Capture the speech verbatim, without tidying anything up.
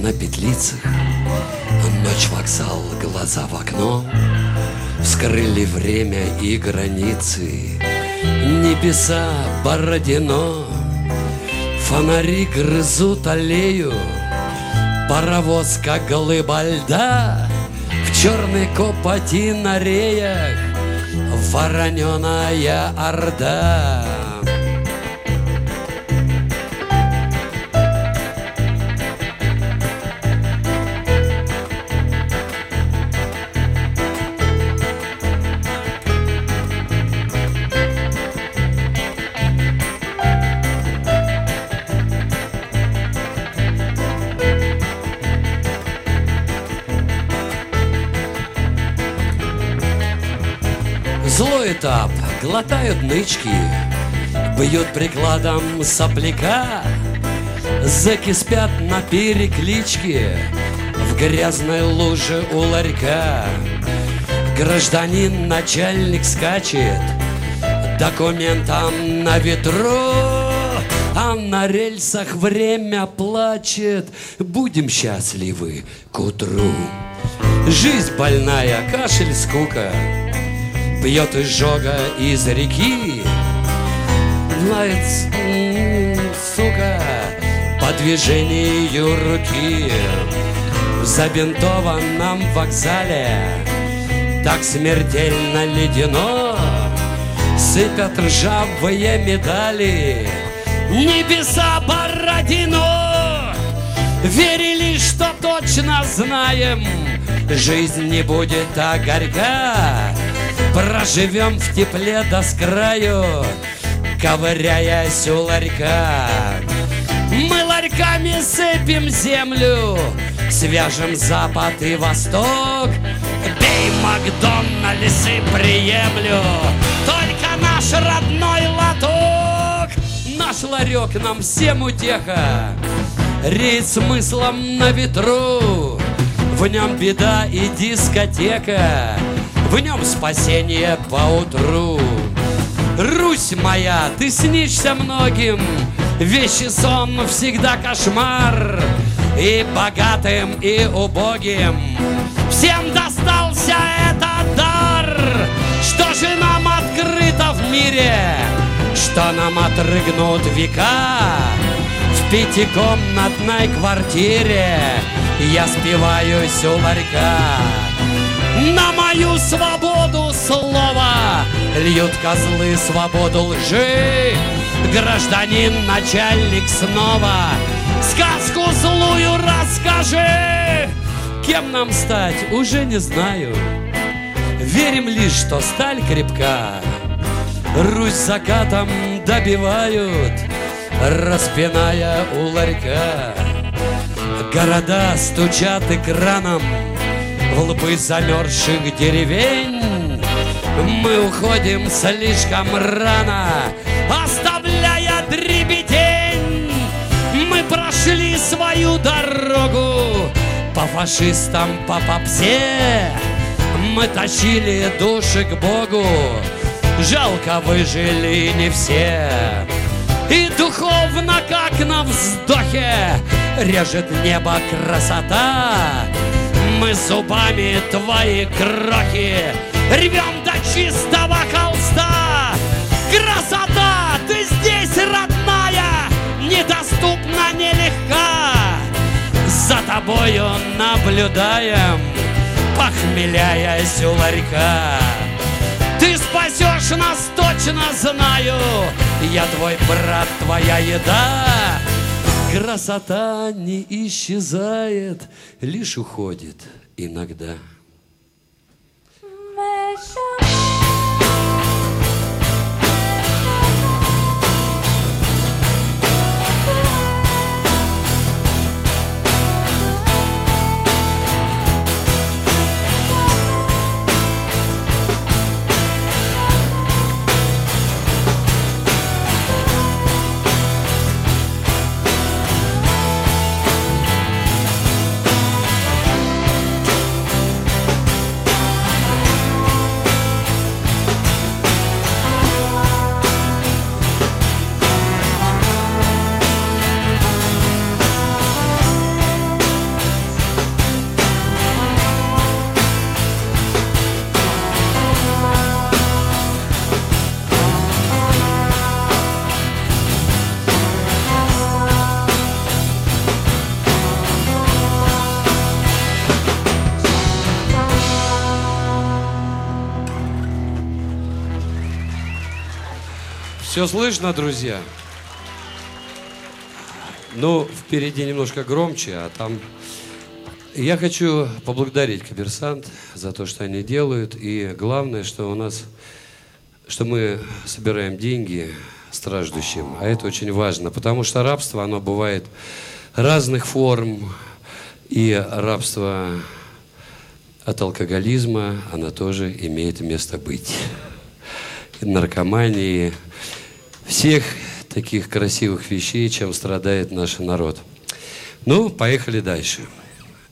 на петлицах. Ночь, вокзал, глаза в окно вскрыли время и границы. Небеса Бородино, фонари грызут аллею. Паровоз, как глыба льда, в черной копоти на реях вороненая орда. Злой этап, глотают нычки, бьют прикладом сопляка. Зэки спят на перекличке в грязной луже у ларька. Гражданин начальник скачет документом на ветру, а на рельсах время плачет. Будем счастливы к утру. Жизнь больная, кашель, скука, пьет изжога из реки. Лает, сука, по движению руки. В забинтованном вокзале так смертельно ледяно сыпят ржавые медали. Небеса Бородино, верили, что точно знаем, жизнь не будет так горька. Проживем в тепле до с краю, ковыряясь у ларька. Мы ларьками сыпем землю, свяжем запад и восток. Бей, Макдональдс, и приемлю только наш родной лоток. Наш ларек нам всем утеха, реет смыслом на ветру. В нем беда и дискотека, в нем спасение поутру. Русь моя, ты снишься многим, вещий сон всегда кошмар. И богатым, и убогим всем достался этот дар. Что же нам открыто в мире, что нам отрыгнут века? В пятикомнатной квартире я спиваюсь у ларька. На мою свободу слова льют козлы свободу лжи. Гражданин начальник снова сказку злую расскажи. Кем нам стать, уже не знаю. Верим лишь, что сталь крепка. Русь закатом добивают, распиная у ларька. Города стучат экраном в лбы замерзших деревень. Мы уходим слишком рано, оставляя дребедень. Мы прошли свою дорогу по фашистам, по попсе. Мы тащили души к Богу, жалко, выжили не все. И духовно, как на вздохе, режет небо красота. Мы зубами твои крохи рвем до чистого холста. Красота, ты здесь, родная, недоступна, нелегка. За тобою наблюдаем, похмеляясь у ларька. Ты спасешь нас, точно знаю, я твой брат, твоя еда. Красота не исчезает, лишь уходит иногда. Все слышно, друзья? Ну, впереди немножко громче, а там... Я хочу поблагодарить Коммерсант за то, что они делают. И главное, что у нас... Что мы собираем деньги страждущим. А это очень важно, потому что рабство, оно бывает разных форм. И рабство от алкоголизма, оно тоже имеет место быть. И наркомании, всех таких красивых вещей, чем страдает наш народ. Ну, поехали дальше.